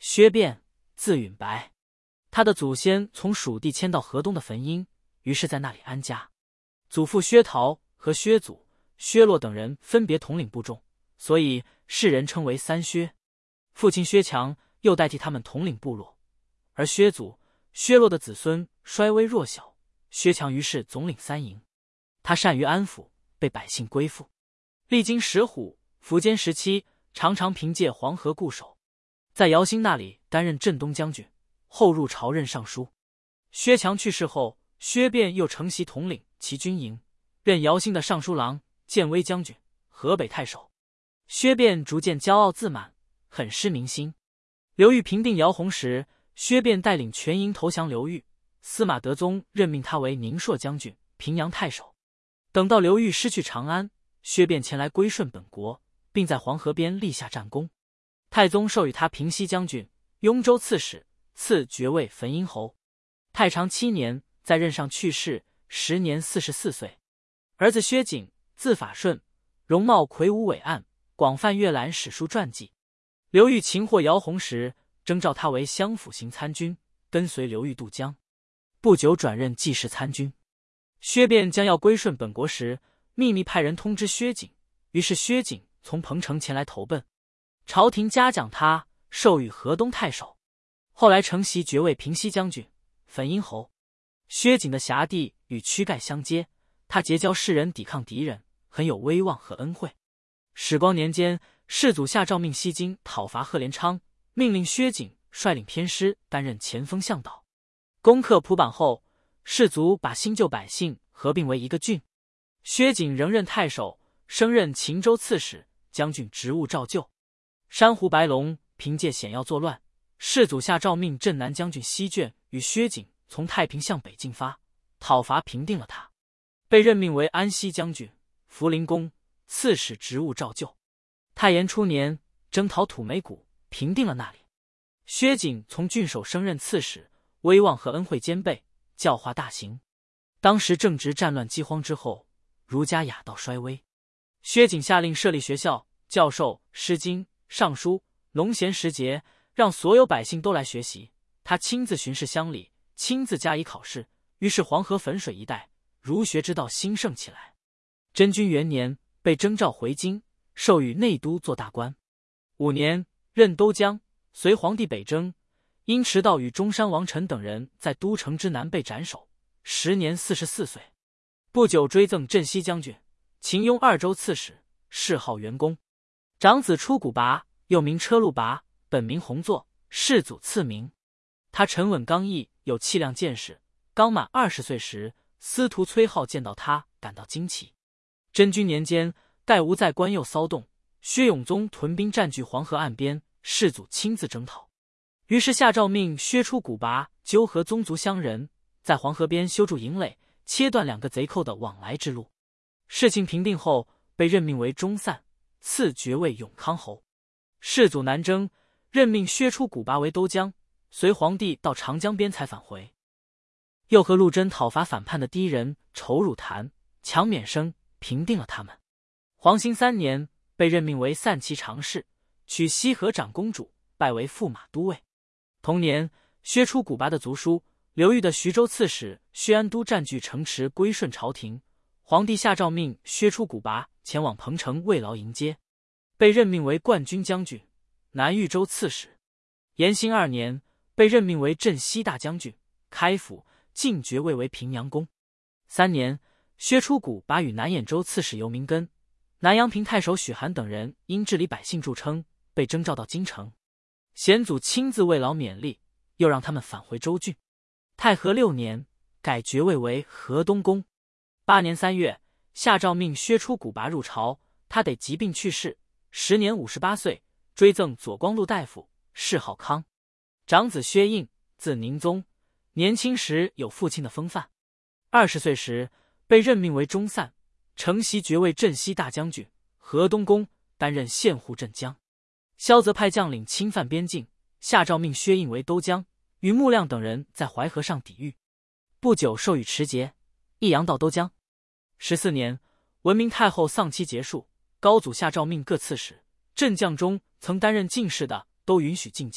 薛变，字允白，他的祖先从蜀地迁到河东的汾阴，于是在那里安家。祖父薛陶和薛祖、薛洛等人分别统领部众，所以世人称为三薛。父亲薛强又代替他们统领部落，而薛祖、薛洛的子孙衰微弱小，薛强于是总领三营。他善于安抚，被百姓归附。历经石虎、苻坚时期，常常凭借黄河固守，在姚兴那里担任镇东将军，后入朝任尚书。薛强去世后，薛变又承袭统领其军营，任姚兴的尚书郎、建威将军、河北太守。薛变逐渐骄傲自满，很失民心。刘裕平定姚洪时，薛变带领全营投降刘裕，司马德宗任命他为宁朔将军、平阳太守。等到刘裕失去长安，薛变前来归顺本国，并在黄河边立下战功。太宗授予他平西将军、雍州刺史，赐爵位汾阴侯。太常7年，在任上去世，时年44岁。儿子薛景，字法顺，容貌魁梧伟岸，广泛阅览史书传记。刘裕擒获姚洪时，征召他为襄府行参军，跟随刘裕渡江，不久转任济世参军。薛变将要归顺本国时，秘密派人通知薛景，于是薛景从彭城前来投奔。朝廷嘉奖他，授予河东太守，后来承袭爵位平西将军、汾阴侯。薛景的辖地与曲盖相接，他结交士人抵抗敌人，很有威望和恩惠。始光年间，世祖下诏命西京讨伐贺连昌，命令薛景率领偏师担任前锋向导。攻克蒲坂后，士卒把新旧百姓合并为一个郡。薛景仍任太守，升任秦州刺史，将军职务照旧。珊瑚白龙凭借险要作乱，世祖下诏命镇南将军西眷与薛景从太平向北进发，讨伐平定了他，被任命为安西将军、福陵公，刺史职务照旧。太延初年，征讨土眉谷，平定了那里。薛景从郡守升任刺史，威望和恩惠兼备，教化大行。当时正值战乱饥荒之后，儒家雅道衰微。薛景下令设立学校，教授《诗经》《尚书》《农闲时节》，让所有百姓都来学习。他亲自巡视乡里，亲自加以考试，于是黄河汾水一带儒学之道兴盛起来。真君元年，被征召回京，授予内都做大官。5年，任都江，随皇帝北征，因迟到与中山王臣等人在都城之南被斩首，时年44岁。不久追赠镇西将军、秦雍2州刺史，谥号元公。长子出谷拔，又名车路拔，本名弘作，世祖赐名。他沉稳刚毅，有气量见识。刚满20岁时，司徒崔浩见到他，感到惊奇。真君年间，盖吴在关右骚动，薛永宗屯兵占据黄河岸边，世祖亲自征讨，于是下诏命薛出谷拔纠合宗族乡人，在黄河边修筑营垒，切断2个贼寇的往来之路。事情平定后，被任命为中散，赐爵位永康侯。世祖南征，任命薛出谷拔为都江，随皇帝到长江边才返回。又和陆贞讨伐反叛的第一人仇汝谭、强免生，平定了他们。黄兴3年，被任命为散骑常侍，娶西河长公主，拜为驸马都尉。同年，薛出谷拔的族叔刘裕的徐州刺史薛安都占据城池，归顺朝廷。皇帝下诏命薛出谷拔前往彭城慰劳迎接，被任命为冠军将军、南豫州刺史。延兴2年，被任命为镇西大将军、开府，进爵位为平阳公。3年，薛出谷拔与南兖州刺史尤明根、南阳平太守许涵等人因治理百姓著称，被征召到京城。显祖亲自慰劳勉励，又让他们返回州郡。太和6年，改爵位为河东公。8年3月，下诏命薛出谷拔入朝，他得疾病去世，时年58岁，追赠左光禄大夫，谥号康。长子薛应，字宁宗，年轻时有父亲的风范。20岁时，被任命为中散，承袭爵位镇西大将军、河东公，担任县护镇江。萧泽派将领侵犯边境，下诏命薛应为都江，与穆亮等人在淮河上抵御。不久授予持节，益阳道都江。14年，文明太后丧期结束，高祖下诏命各刺史、镇将中曾担任进士的都允许进京，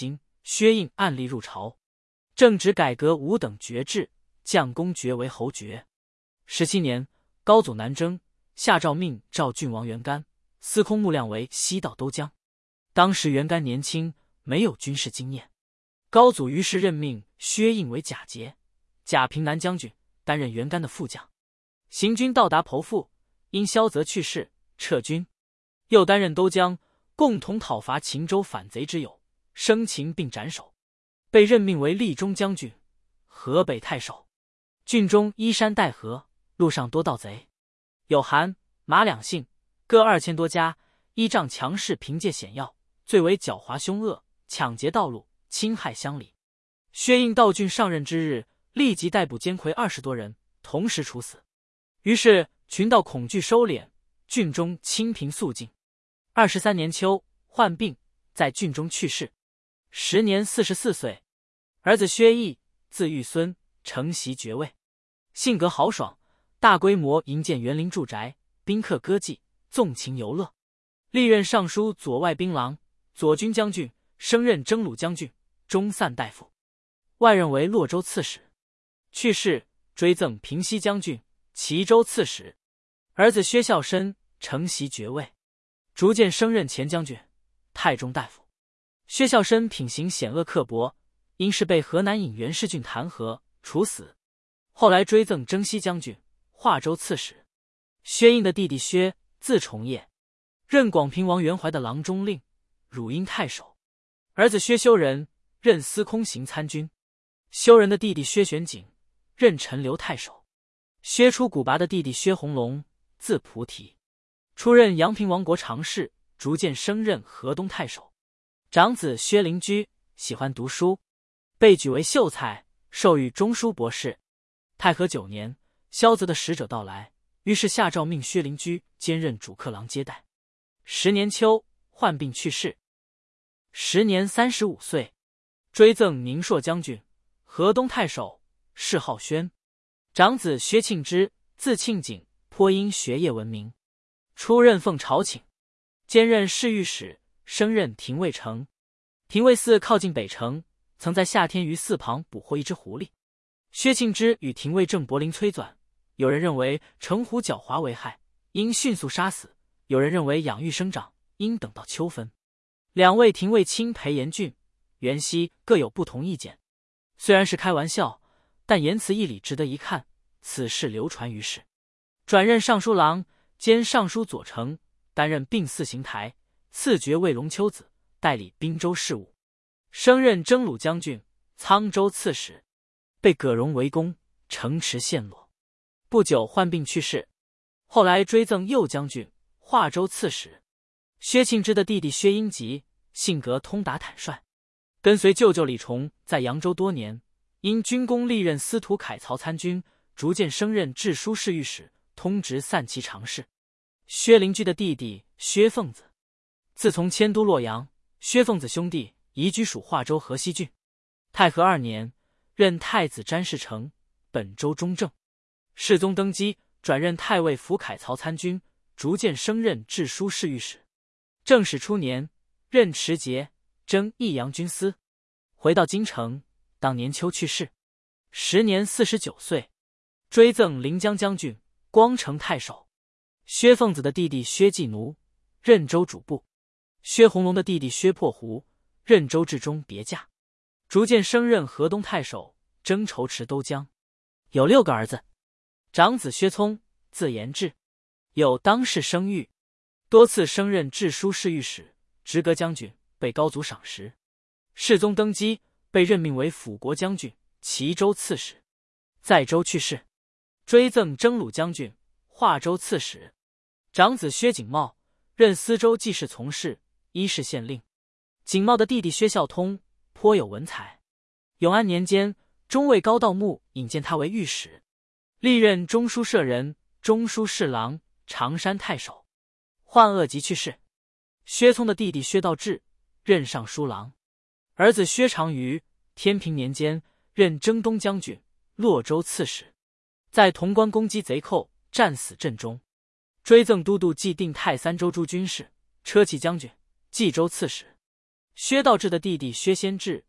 薛应暗立入朝，正直改革五等爵制，降公爵为侯爵。17年，高祖南征，下诏命赵郡王袁干、司空穆亮为西道都将。当时袁干年轻，没有军事经验，高祖于是任命薛应为假节、假平南将军，担任袁干的副将。行军到达剖腹，因萧泽去世，撤军。又担任都将，共同讨伐秦州反贼之友，生擒并斩首。被任命为立中将军、河北太守。郡中依山带河，路上多盗贼，有韩、马两姓，各2000多家，依仗强势，凭借险要，最为狡猾凶恶，抢劫道路，侵害乡里。薛应到郡上任之日，立即逮捕奸魁20多人，同时处死。于是群盗恐惧收敛，郡中清平肃静。23年秋，患病，在郡中去世，时年44岁。儿子薛毅，字玉孙，承袭爵位，性格豪爽，大规模营建园林住宅，宾客歌妓，纵情游乐。历任尚书左外兵郎、左军将军，升任征虏将军、中散大夫，外任为洛州刺史。去世，追赠平西将军、齐州刺史。儿子薛孝申承袭爵位，逐渐升任前将军、太中大夫。薛孝申品行险恶刻薄，因是被河南尹袁世俊弹劾处死，后来追赠征西将军、华州刺史。薛应的弟弟薛，字崇业，任广平王袁怀的郎中令、汝阴太守。儿子薛修仁任司空行参军。修仁的弟弟薛玄景任陈留太守。薛出古拔的弟弟薛弘龙字菩提，出任阳平王国常侍，逐渐升任河东太守。长子薛灵居喜欢读书，被举为秀才，授予中书博士。太和9年，萧泽的使者到来，于是下诏命薛灵居兼任主客郎接待。10年秋，患病去世，时年35岁。追赠宁朔将军、河东太守，谥浩轩。长子薛庆之字庆景，颇因学业闻名，出任奉朝请，兼任侍御史，升任廷尉丞。廷尉寺靠近北城，曾在夏天于寺旁捕获一只狐狸。薛庆之与廷尉郑伯林催转，有人认为城狐狡猾为害，应迅速杀死；有人认为养育生长，应等到秋分。两位廷尉卿裴延俊、袁熙各有不同意见，虽然是开玩笑，但言辞义理值得一看。此事流传于世。转任尚书郎兼尚书左丞，担任并四行台，赐爵为龙丘子，代理滨州事务。升任征虏将军、沧州刺史，被葛荣围攻，城池陷落。不久患病去世。后来追赠右将军、华州刺史。薛庆之的弟弟薛英吉性格通达坦率，跟随舅舅李崇在扬州多年，因军功历任司徒凯曹参军，逐渐升任治书侍御史，通直散骑常侍。薛灵居的弟弟薛凤子，自从迁都洛阳，薛凤子兄弟移居属华州河西郡。太和2年，任太子詹事成，本州中正。世宗登基，转任太尉府凯曹参军，逐渐升任治书侍御史。正始初年，任持节，征益阳军司。回到京城，当年秋去世，时年49岁。追赠临江将军、光城太守。薛凤子的弟弟薛继奴，任州主簿。薛弘龙的弟弟薛破胡，任州治中别驾，逐渐升任河东太守、征筹池都将。有6个儿子。长子薛聪，字延志，有当世声誉，多次升任治书侍御史、直阁将军，被高祖赏识。世宗登基，被任命为辅国将军、齐州刺史，在州去世。追赠征虏将军、华州刺史。长子薛景茂任司州记事从事、伊势县令。景茂的弟弟薛孝通颇有文采。永安年间，中尉高道穆引荐他为御史，历任中书舍人、中书侍郎、常山太守。患恶疾去世。薛聪的弟弟薛道志任尚书郎。儿子薛长瑜天平年间任征东将军、洛州刺史，在潼关攻击贼寇，战死阵中。追赠都督冀定太3州诸军事、车骑将军、冀州刺史。薛道志的弟弟薛先志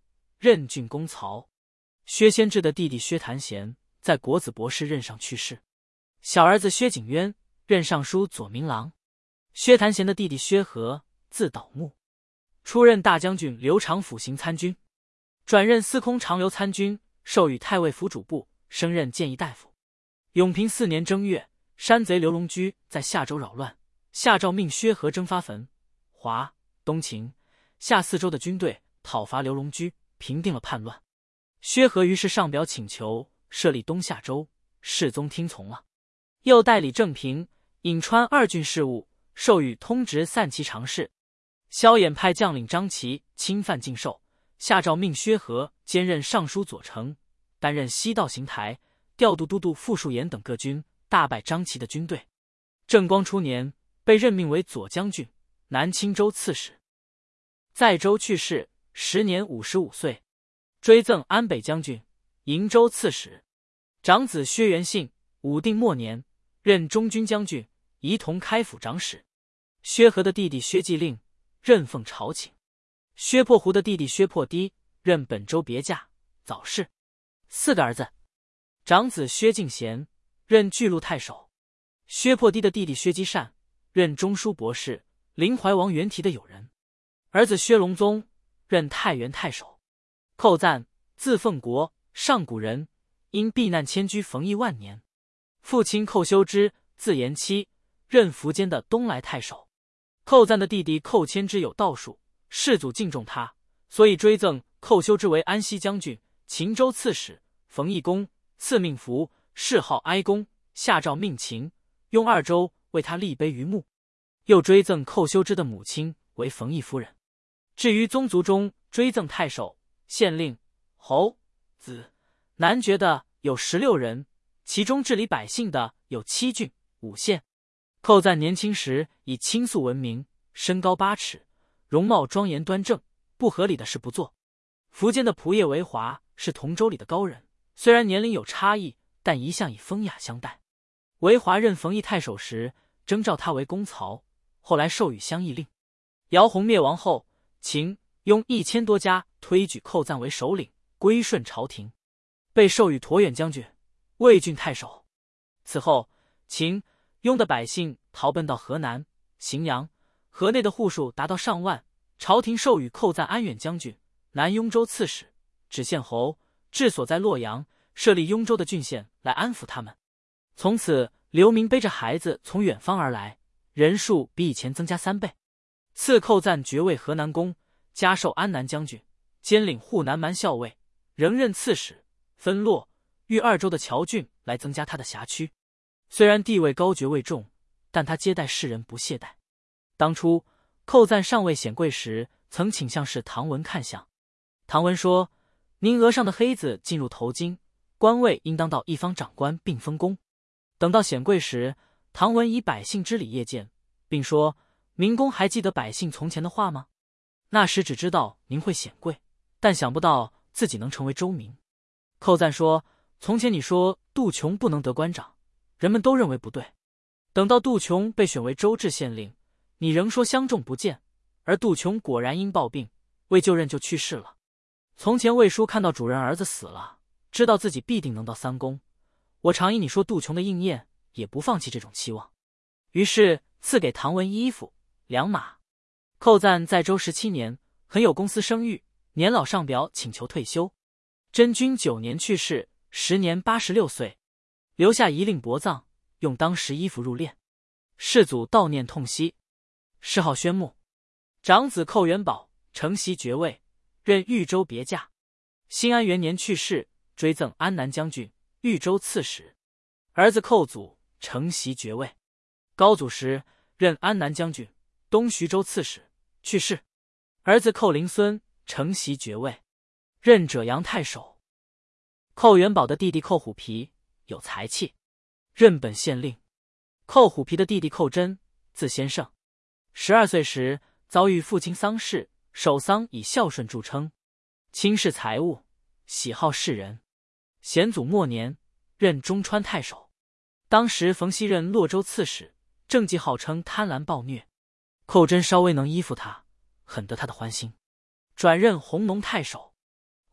任郡公曹。薛先志的弟弟薛谭贤在国子博士任上去世，小儿子薛景渊任尚书左民郎。薛谭贤的弟弟薛和字导牧，出任大将军刘长府行参军，转任司空长刘参军，授予太尉府主簿，升任谏议大夫。永平4年正月，山贼刘龙居在夏州扰乱，夏诏命薛和征发汾、华、东秦、夏4州的军队讨伐刘龙居，平定了叛乱。薛和于是上表请求设立东夏州，世宗听从了，又代理正平、颍川2郡事务，授予通直散骑常侍。萧衍派将领张齐侵犯晋寿，下诏命薛和兼任尚书左丞，担任西道行台、调度都督傅树岩等各军，大败张齐的军队。正光初年，被任命为左将军、南青州刺史。在州去世，时年55岁。追赠安北将军、瀛州刺史。长子薛元信，武定末年任中军将军、仪同开府长史。薛和的弟弟薛继令任奉朝请。薛破胡的弟弟薛破低任本州别驾、早事。4个儿子。长子薛敬贤任巨鹿太守。薛破低的弟弟薛基善任中书博士、临淮王元提的友人。儿子薛隆宗任太原太守。寇赞，字奉国，上古人，因避难迁居冯邑万年。父亲寇修之，字延期，任苻坚的东莱太守。寇赞的弟弟寇谦之有道术，世祖敬重他，所以追赠寇修之为安西将军、秦州刺史、冯邑公，赐命符，谥号哀公，下诏命秦、雍2州为他立碑于墓。又追赠寇修之的母亲为冯邑夫人。至于宗族中追赠太守、县令、侯、子、男爵的有16人，其中治理百姓的有7郡、5县。寇赞年轻时以倾诉闻名，身高8尺，容貌庄严端正，不合理的事不做。苻坚的仆射韦华是同州里的高人，虽然年龄有差异，但一向以风雅相待。韦华任冯邑太守时，征召他为公曹，后来授予乡邑令。姚泓灭亡后，秦、雍1000多家推举寇赞为首领，归顺朝廷，被授予沱远将军、魏郡太守。此后，秦、雍的百姓逃奔到河南、荥阳，河内的户数达到上万。朝廷授予寇赞安远将军、南雍州刺史，止县侯，治所在洛阳，设立雍州的郡县来安抚他们。从此，流民背着孩子从远方而来，人数比以前增加3倍。赐寇赞爵位河南公，加授安南将军，兼领护南蛮校尉，仍任刺史，分洛、豫2州的侨郡来增加他的辖区。虽然地位高爵位重，但他接待世人不懈怠。当初寇赞上位显贵时，曾请相士唐文看相。唐文说：“您额上的黑子进入头巾，官位应当到一方长官并封公。”等到显贵时，唐文以百姓之礼谒见，并说：“明公还记得百姓从前的话吗？那时只知道您会显贵，但想不到自己能成为州民。”寇赞说：“从前你说杜琼不能得官长，人们都认为不对。等到杜琼被选为州治县令，你仍说相中不见，而杜琼果然因暴病未就任就去世了。从前魏叔看到主人儿子死了，知道自己必定能到3公。我常以你说杜琼的应验，也不放弃这种期望。于是赐给唐文衣服、2马。寇赞在州17年，很有公私声誉，年老上表请求退休。真均9年去世，时年86岁，留下遗令薄葬，用当时衣服入殓。世祖悼念痛惜，谥号宣穆。长子寇元宝承袭爵位，任豫州别驾。兴安元年去世，追赠安南将军、豫州刺史。儿子寇祖承袭爵位。高祖时任安南将军、东徐州刺史，去世。儿子寇灵孙承袭爵位，任赭阳太守。寇元宝的弟弟寇虎皮有才气，任本县令。寇虎皮的弟弟寇真，字先胜，12岁时遭遇父亲丧事，守丧以孝顺著称，轻视财物，喜好世人。显祖末年任中川太守，当时冯熙任洛州刺史，政绩号称贪婪暴虐。寇真稍微能依附他，很得他的欢心，转任弘农太守。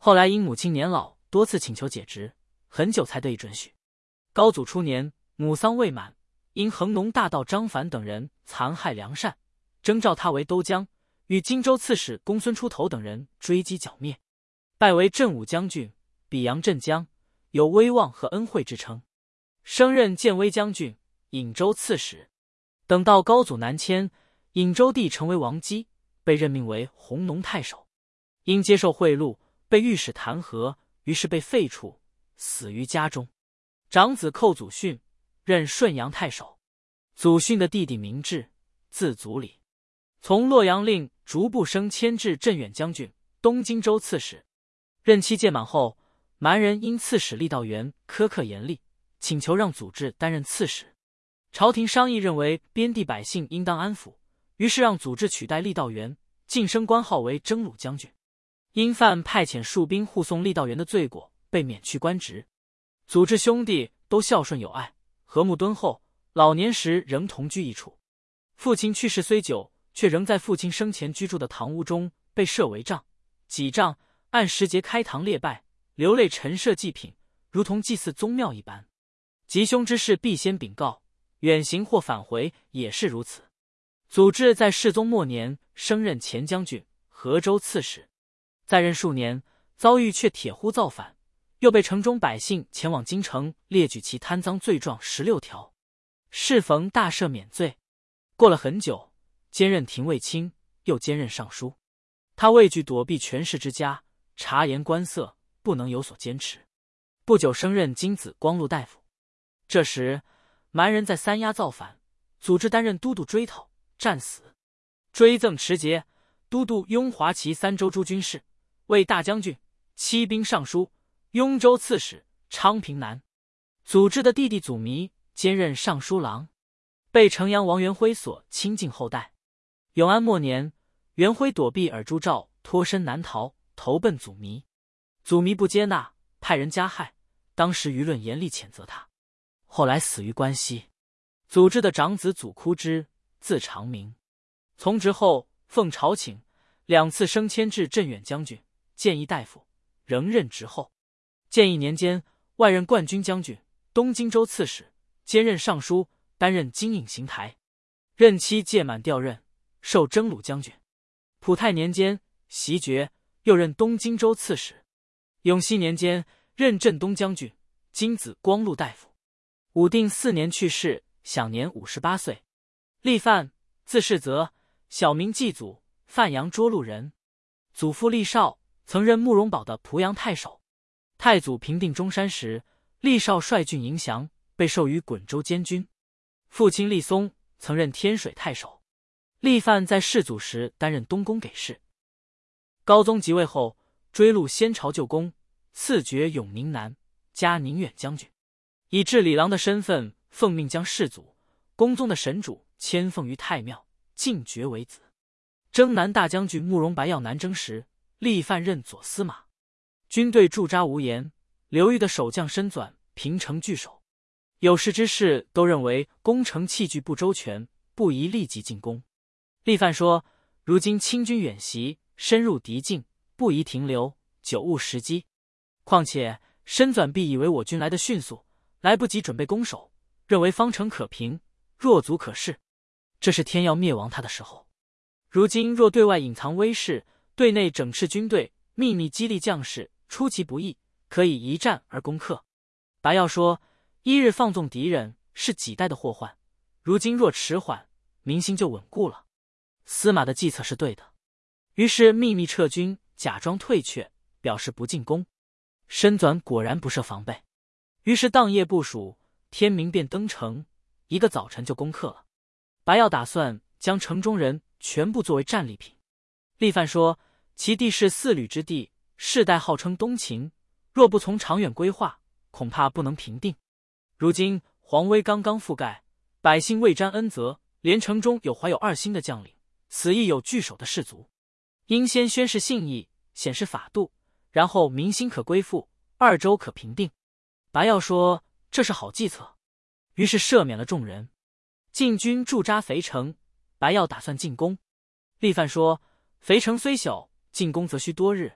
后来因母亲年老，多次请求解职，很久才得以准许。高祖初年，母丧未满，因恒农大盗张凡等人残害良善，征召他为都将，与荆州刺史公孙出头等人追击剿灭，拜为镇武将军、比阳镇将，有威望和恩惠之称。升任建威将军、颍州刺史。等到高祖南迁，颍州地成为王畿，被任命为弘农太守。因接受贿赂，被御史弹劾，于是被废黜，死于家中。长子寇祖训任顺阳太守。祖训的弟弟名质，字祖礼，从洛阳令逐步升迁至镇远将军、东荆州刺史。任期届满后，蛮人因刺史郦道元苛刻严厉，请求让祖志担任刺史。朝廷商议认为边地百姓应当安抚，于是让祖志取代郦道元，晋升官号为征虏将军。因犯派遣戍兵护送郦道元的罪过，被免去官职。祖志兄弟都孝顺有爱，和睦敦厚，老年时仍同居一处。父亲去世虽久，却仍在父亲生前居住的堂屋中被设为帐、几帐，按时节开堂列拜，流泪陈设祭品，如同祭祀宗庙一般。吉凶之事必先禀告，远行或返回也是如此。祖志在世宗末年升任前将军、河州刺史，在任数年，遭遇却铁呼造反，又被城中百姓前往京城列举其贪赃罪状16条，适逢大赦免罪。过了很久，兼任廷尉卿，又兼任尚书。他畏惧躲避权势之家，察言观色，不能有所坚持。不久升任金子光禄大夫。这时蛮人在三押造反，祖志担任都督追讨，战死。追赠持节、都督雍华骑3州诸军事，为大将军、骑兵尚书、雍州刺史、昌平南。祖志的弟弟祖弥兼任尚书郎，被城阳王元辉所亲近后代。永安末年，元辉躲避尔朱兆，脱身南逃，投奔祖弥。祖弥不接纳，派人加害，当时舆论严厉谴责他，后来死于关西。祖志的长子祖哭之，字长明，从职后奉朝请，2次升迁至镇远将军、谏议大夫，仍任职后。建义年间，外任冠军将军、东荆州刺史，兼任尚书，担任京尹行台。任期届满调任，授征虏将军。普泰年间袭爵，又任东荆州刺史。永熙年间任镇东将军、金子光禄大夫。武定4年去世，享年58岁。郦范，字世泽，小名季祖，范阳涿鹿人。祖父郦绍曾任慕容宝的濮阳太守。太祖平定中山时，郦绍率军迎降，被授予滚州监军。父亲郦松曾任天水太守。郦范在世祖时担任东宫给事。高宗即位后，追录先朝旧功，赐爵永宁南，加宁远将军，以治理郎的身份奉命将世祖、恭宗的神主迁奉于太庙，进爵为子。征南大将军慕容白要南征时，郦范任左司马。军队驻扎无言，刘裕的守将申纂平城据守。有识之士都认为攻城器具不周全，不宜立即进攻。郦范说，如今清军远袭，深入敌境，不宜停留，久误时机。况且申纂必以为我军来得迅速，来不及准备攻守，认为方城可平，弱族可恃，这是天要灭亡他的时候。如今若对外隐藏威势，对内整饬军队，秘密激励将士，出其不意，可以一战而攻克。白要说，一日放纵敌人是几代的祸患，如今若迟缓，民心就稳固了。司马的计策是对的，于是秘密撤军，假装退却，表示不进攻。申纂果然不设防备，于是当夜部署，天明便登城，一个早晨就攻克了。白要打算将城中人全部作为战利品。郦范说，其地是4旅之地，世代号称东秦，若不从长远规划，恐怕不能平定。如今皇威刚刚覆盖，百姓未沾恩泽，连城中有怀有2星的将领，此亦有据守的士卒，应先宣示信义，显示法度，然后民心可归附，2州可平定。白要说，这是好计策，于是赦免了众人。晋军驻扎肥城，白要打算进攻。郦范说，肥城虽小，进攻则需多日，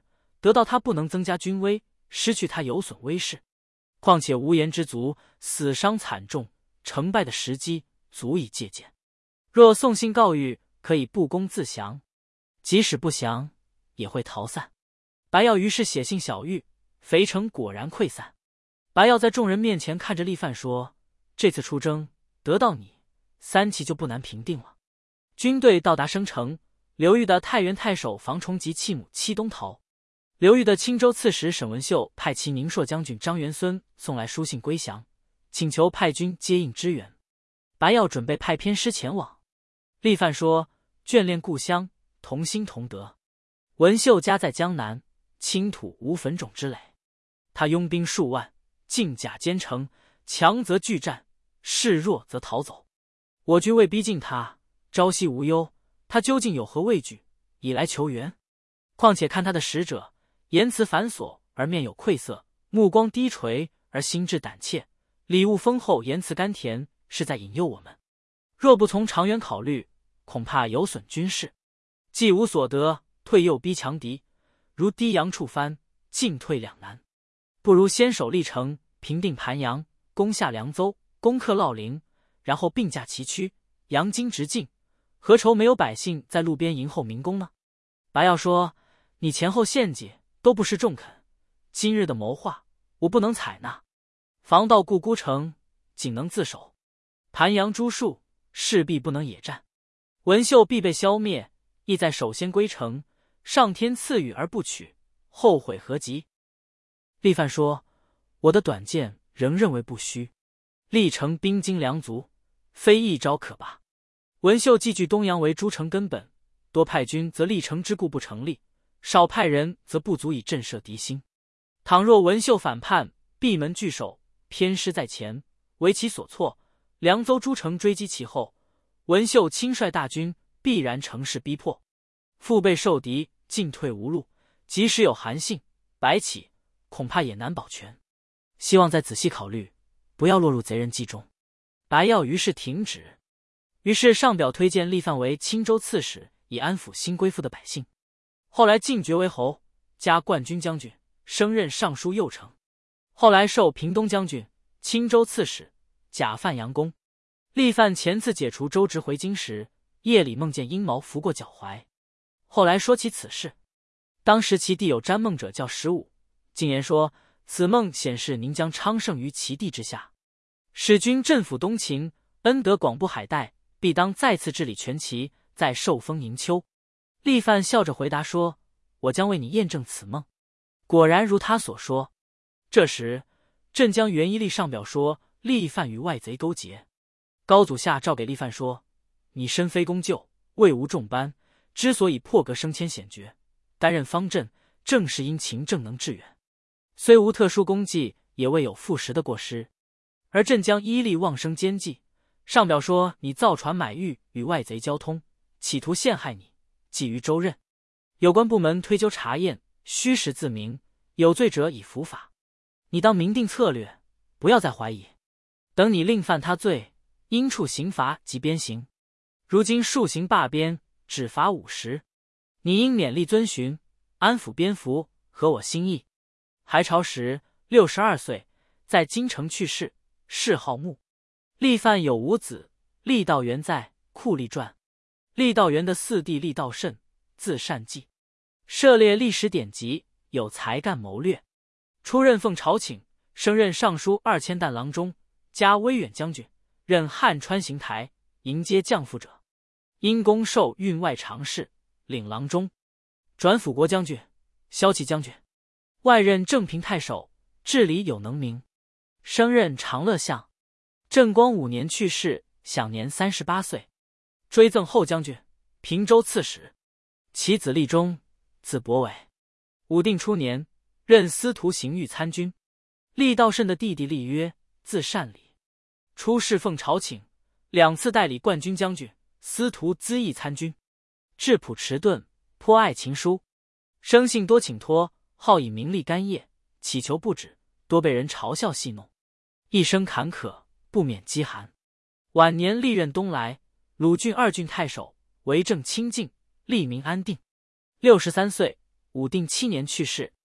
得到他不能增加军威，失去他有损威势。况且无言之卒死伤惨重，成败的时机足以借鉴。若送信告谕，可以不攻自降，即使不降，也会逃散。白曜于是写信小谕，肥城果然溃散。白曜在众人面前看着厉范说：“这次出征得到你，三齐就不难平定了。”军队到达生城，刘裕的太原太守房崇及弃母戚东逃。刘裕的青州刺史沈文秀派其宁朔将军张元孙送来书信归降，请求派军接应支援。白曜准备派偏师前往。厉范说：“眷恋故乡，同心同德。文秀家在江南，清土无坟冢之垒。他拥兵数万，进甲兼城，强则拒战，示弱则逃走。我军未逼近他，朝夕无忧，他究竟有何畏惧，以来求援？况且看他的使者，言辞繁琐而面有愧色，目光低垂而心志胆怯，礼物丰厚，言辞甘甜，是在引诱我们。若不从长远考虑，恐怕有损军事。既无所得，退又逼强敌，如低阳触藩，进退两难。不如先守历城，平定盘阳，攻下凉州，攻克烙陵，然后并驾齐驱，扬金直进，何愁没有百姓在路边迎候民工呢？”白曜说：“你前后献计都不是中肯，今日的谋划我不能采纳。防到故孤城，仅能自守；盘阳诸戍，势必不能野战。文秀必被消灭，意在首先归城，上天赐予而不取，后悔何及？”厉范说：“我的短见仍认为不虚，历城兵精粮足，非一招可拔。文秀既据东阳为诸城根本，多派军则历城之故不成立，少派人则不足以震慑敌心。倘若文秀反叛，闭门拒守，偏师在前，为其所措，凉州诸城追击其后，文秀亲率大军，必然乘势逼迫，腹背受敌，进退无路，即使有韩信、白起，恐怕也难保全。希望再仔细考虑，不要落入贼人计中。”白曜于是停止。于是上表推荐厉范为青州刺史，以安抚新归附的百姓。后来进爵为侯，加冠军将军，升任尚书右丞。后来授平东将军、青州刺史，假范阳公。厉范前次解除州职回京时，夜里梦见阴毛拂过脚踝。后来说起此事，当时其地有占梦者叫15，进言说此梦显示您将昌盛于其地之下，使君镇抚东秦，恩德广布海带，必当再次治理全齐，再受封营丘。厉范笑着回答说：“我将为你验证此梦。”果然如他所说。这时镇将袁一立上表说厉范与外贼勾结。高祖下诏给厉范说：“你身非公厩，位无重班，之所以破格升迁显爵，担任方阵，正是因勤政能致远。虽无特殊功绩，也未有负实的过失。而镇将伊利妄生奸计，上表说你造船买玉与外贼交通，企图陷害你，寄于州任。有关部门推究查验，虚实自明，有罪者以伏法。你当明定策略，不要再怀疑。等你另犯他罪，应处刑罚及鞭刑。如今数刑罢鞭，只罚50，你应勉力遵循，安抚边服，合我心意。”还朝时62岁，在京城去世，谥号穆。厉范有5子，厉道元在《库历传》。厉道元的四弟厉道慎，字善济，涉猎历史典籍，有才干谋略。出任奉朝请，升任尚书2000担郎中，加威远将军，任汉川行台，迎接降附者。因公授运外常侍，领郎中，转辅国将军、骁骑将军。外任正平太守，治理有能名，升任长乐相。正光5年去世，享年38岁。追赠后将军、平州刺史。其子厉忠，字伯伟。武定初年，任司徒刑狱参军。厉道慎的弟弟厉约，字善礼，出仕奉朝请，2次代理冠军将军、司徒资议参军。质朴迟钝，颇爱琴书，生性多请托，好以名利干业，乞求不止，多被人嘲笑戏弄，一生坎坷，不免饥寒。晚年历任东莱、鲁郡2郡太守，为政清静，利民安定。63岁，武定7年去世，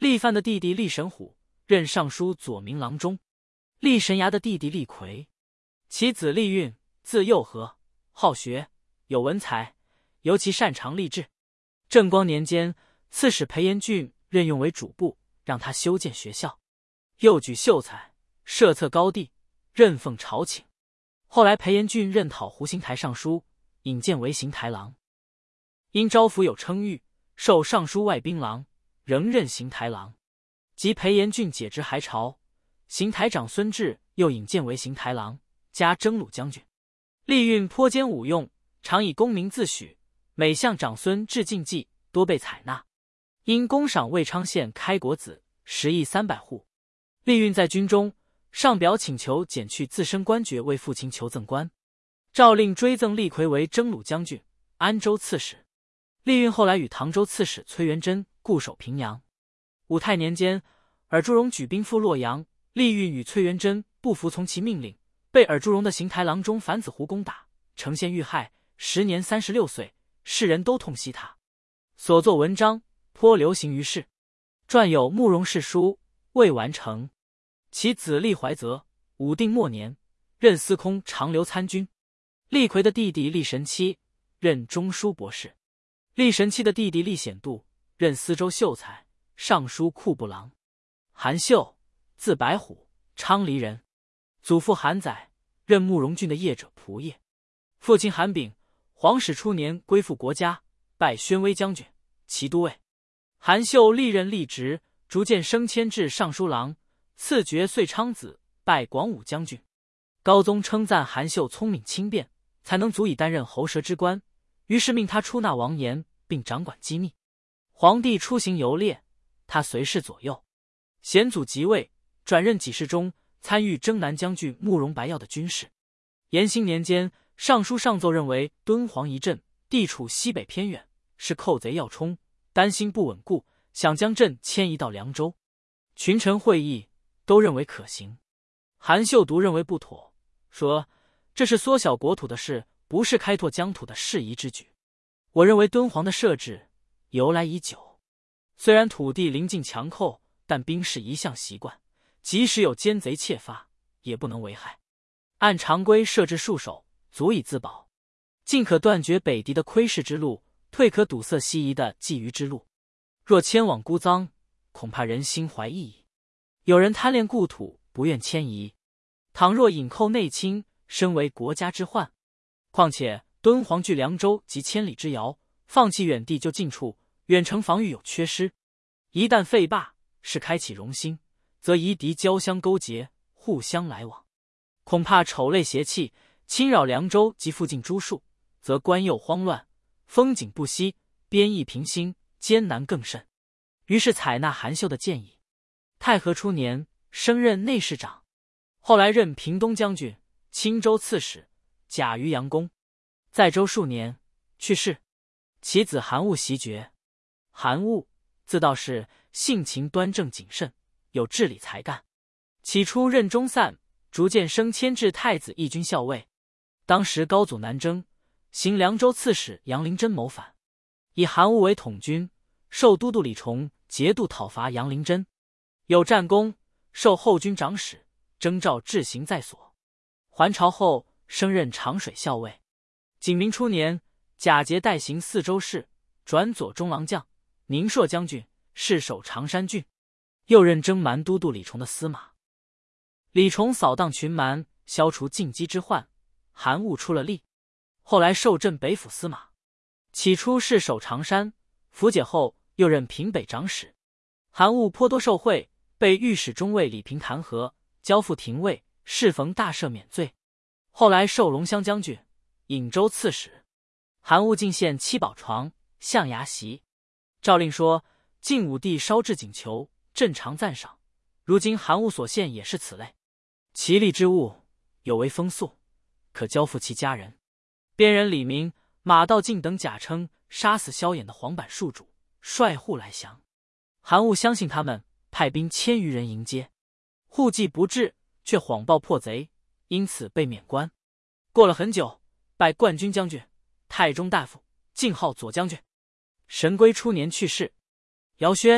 厉范的弟弟厉神虎任尚书左明郎中，厉神牙的弟弟厉逵，其子厉运字幼和，好学，有文采，尤其擅长吏治。正光年间，刺史裴延俊任用为主簿，让他修建学校，又举秀才，设策高第，任奉朝请。后来裴延俊任讨湖行台尚书，引荐为行台郎。因招抚有称誉，授尚书外宾郎，仍任行台郎。及裴延俊解职还朝，行台长孙志又引荐为行台郎，加征虏将军。厉运颇兼武用，常以功名自诩，每向长孙志进计，多被采纳。因公赏魏昌县开国子10亿300户。厉运在军中，上表请求减去自身官爵，为父亲求赠官。诏令追赠厉逵为征虏将军、安州刺史。厉运后来与唐州刺史崔元贞固守平阳。武泰年间，尔朱荣举兵赴洛阳，厉运与崔元贞不服从其命令，被尔朱荣的行台郎中樊子湖攻打，呈现遇害，时年36岁，世人都痛惜他。所作文章颇流行于世，撰有《慕容氏书》，未完成。其子厉怀则，武定末年任司空长留参军。厉逵的弟弟厉神期任中书博士。厉神期的弟弟厉显度任司州秀才、尚书库部郎。韩秀，字白虎，昌黎人，祖父韩载，任慕容郡的业者仆业。父亲韩炳，皇始初年归附国家，拜宣威将军、骑都尉。韩秀历任吏职，逐渐升迁至尚书郎，赐爵遂昌子，拜广武将军。高宗称赞韩秀聪明轻便，才能足以担任喉舌之官，于是命他出纳王言，并掌管机密。皇帝出行游猎，他随侍左右。显祖即位，转任给事中，参与征南将军慕容白曜的军事。延兴年间，尚书上奏认为敦煌一镇地处西北偏远，是寇贼要冲，担心不稳固，想将镇迁移到凉州。群臣会议都认为可行，韩秀独认为不妥，说这是缩小国土的事，不是开拓疆土的适宜之举。我认为敦煌的设置由来已久，虽然土地临近强寇，但兵士一向习惯，即使有奸贼窃发，也不能为害。按常规设置戍守，足以自保，尽可断绝北敌的窥视之路，退可堵塞西夷的觊觎之路。若迁往孤臧，恐怕人心怀异议，有人贪恋故土，不愿迁移。倘若引寇内侵，身为国家之患。况且敦煌距凉州及千里之遥，放弃远地就近处，远程防御有缺失。一旦废罢，是开启戎兴，则夷狄交相勾结，互相来往，恐怕丑类邪气侵扰凉州及附近诸戍，则官右慌乱，风景不息，边邑平兴，艰难更甚。于是采纳韩秀的建议。太和初年，升任内侍长，后来任平东将军、青州刺史，假于阳公。在州数年，去世。其子韩务袭爵。韩务，字道士，性情端正谨慎，有治理才干。起初任中散，逐渐升迁至太子义军校尉。当时高祖南征，行凉州刺史杨灵珍谋反，以韩务为统军，授都督李崇节度讨伐杨灵珍，有战功，授后军长史，征召治行在所。还朝后，升任长水校尉。景明初年，假节代行四州事，转左中郎将、宁朔将军，侍守常山郡。又任征蛮都督李崇的司马。李崇扫荡群蛮，消除禁饥之患，韩务出了力。后来受镇北府司马。起初侍守常山，符解后又任平北长史。韩务颇多受贿，被御史中尉李平弹劾，交付廷尉，适逢大赦免罪。后来授龙骧将军、颍州刺史。韩务进献七宝床、象牙席。诏令说，晋武帝烧制锦裘，朕常赞赏。如今韩务所献也是此类。其利之物，有违风俗，可交付其家人。边人李明、马道进等假称杀死萧衍的黄板戍主，率户来降。韩务相信他们，派兵1000余人迎接。户既不至，却谎报破贼，因此被免官。过了很久，拜冠军将军、太中大夫，晋号左将军。神龟初年去世。姚宣，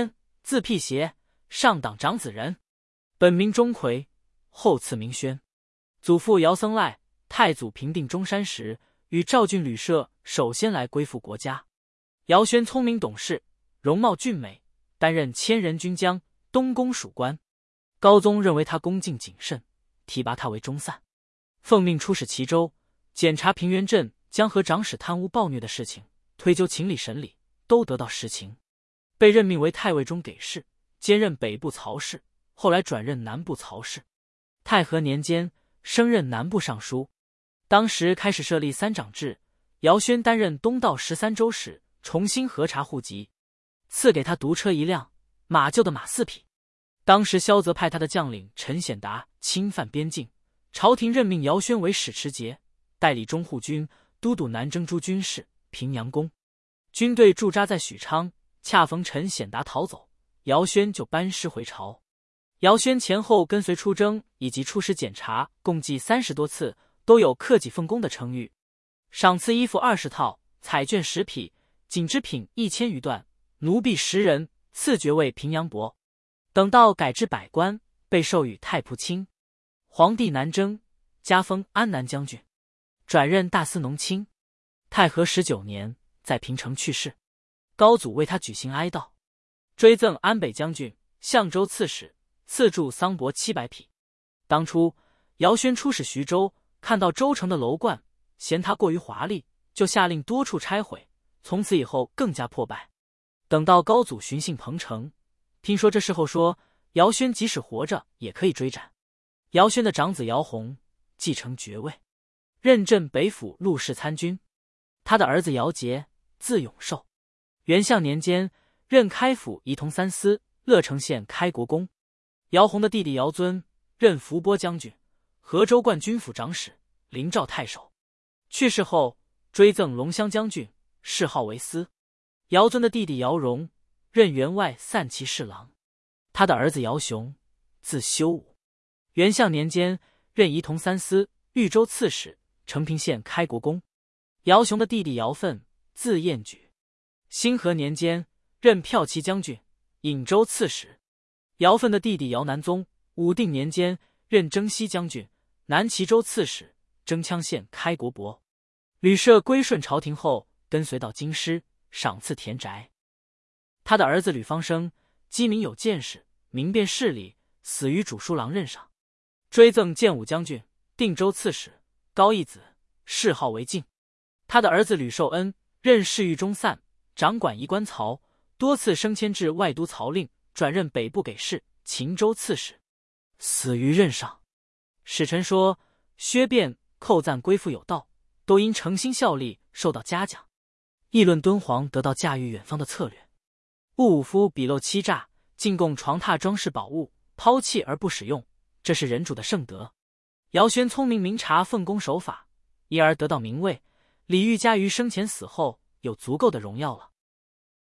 字辟邪，上党长子人，本名钟馗，后赐名宣。祖父姚僧赖，太祖平定中山时，与赵郡旅社首先来归附国家。姚宣聪明懂事，容貌俊美，担任千人军将、东宫属官。高宗认为他恭敬谨慎，提拔他为中散，奉命出使齐州，检查平原镇江河长史贪污暴虐的事情，推究情理审理，都得到实情。被任命为太尉中给事，兼任北部曹事，后来转任南部曹事。太和年间升任南部尚书。当时开始设立三长制，姚宣担任东道13州使，重新核查户籍，赐给他独车1辆，马厩的马4匹。当时萧泽派他的将领陈显达侵犯边境，朝廷任命姚宣为使持节，代理中护军，都督南征诸军事、平阳宫。军队驻扎在许昌，恰逢陈显达逃走，姚宣就班师回朝。姚宣前后跟随出征以及出使检查共计30多次，都有克己奉公的称誉。赏赐衣服20套，彩绢10匹，锦织品1000余段，奴婢10人，赐爵位平阳伯。等到改制百官，被授予太仆卿。皇帝南征，加封安南将军，转任大司农卿。太和19年，在平城去世，高祖为他举行哀悼，追赠安北将军、相州刺史，赐铸桑帛700匹。当初姚宣出使徐州，看到州城的楼观，嫌它过于华丽，就下令多处拆毁，从此以后更加破败。等到高祖巡幸彭城，听说这事后说，姚宣即使活着也可以追斩。姚宣的长子姚宏继承爵位，任镇北府录事参军。他的儿子姚杰字永寿，元象年间任开府仪同三司、乐城县开国公。姚宏的弟弟姚遵任伏波将军、河州灌军府长史、临赵太守。去世后追赠龙骧将军，谥号为司。姚遵的弟弟姚荣任员外散骑侍郎。他的儿子姚雄字修武，元象年间任仪同三司、豫州刺史、承平县开国公。姚雄的弟弟姚奋字彦举，兴和年间任骠骑将军、颍州刺史。姚奋的弟弟姚南宗武定年间任征西将军、南齐州刺史、征羌县开国伯。吕舍归顺朝廷后，跟随到京师，赏赐田宅。他的儿子吕方生机敏有见识，明辨事理，死于主书郎任上，追赠建武将军、定州刺史，高义子，谥号为敬。他的儿子吕受恩任侍御中散，掌管仪官曹，多次升迁至外都曹令，转任北部给事、秦州刺史，死于任上。史臣说，薛辩、寇赞归附有道，都因诚心效力受到嘉奖。议论敦煌得到驾驭远方的策略。戊午夫笔漏欺诈，进贡床榻装饰宝物，抛弃而不使用，这是人主的圣德。姚宣聪明明察奉公守法，因而得到名位。李煜嘉于生前死后有足够的荣耀了。